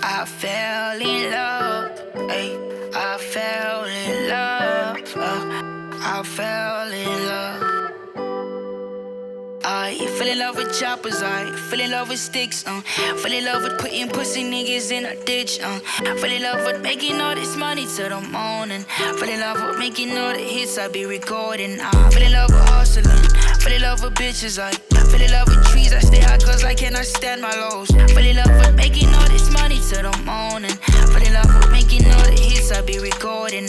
I fell in love, ayy. I fell in love, I fell in love. I fell in love with choppers, I fell in love with sticks, fell in love with putting pussy niggas in a ditch, fell in love with making all this money till the morning, fell in love with making all the hits I be recording, I fell in love with hustling, fell in love with bitches, I fell in love with trees, I stay high cause I cannot stand my lows, fell in love with making all this money till the morning, fell in love with making all the hits I be recording,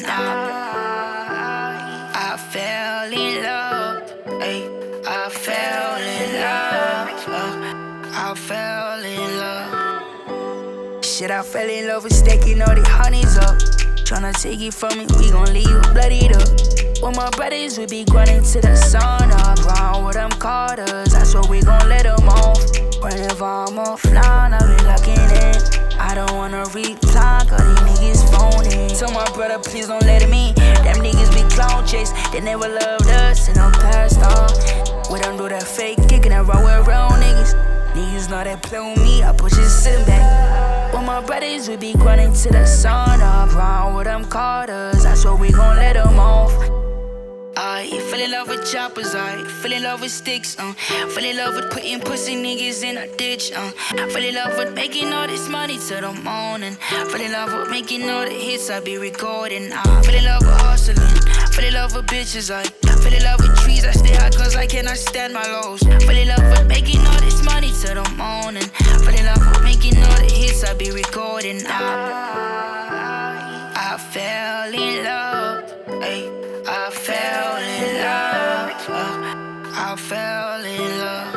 I fell in love, ayy. I fell in love, I fell in love. Shit, I fell in love with stacking all the honeys up. Tryna take it from me, we gon' leave you bloodied up. With my brothers, we be grinding to the sun up. Round with them Carters, that's what we gon' let them off. Whenever I'm offline, I be locking in. I don't wanna reply, cause these niggas phoning. Tell my brother, please don't let him in. Them niggas be clown chase, they never loved us in the past, we don't do that fake kicking and run with real niggas. Niggas know they play with me, I push it sitting back. With my brothers, we be grinding to the sun up. Round with them Carters, that's what we gon' let them off. I fell in love with choppers, I fell in love with sticks, fell in love with putting pussy niggas in a ditch, fell in love with making all this money till the morning, fell in love with making all the hits I be recording, I fell in love with hustling, fell in love with bitches, I fell in love with trees, I stay high cause I cannot stand my lows, fell in love with making all this money till the morning, fell in love with making all the hits I be recording, I fell in love, ayy. I fell in love, I fell in love.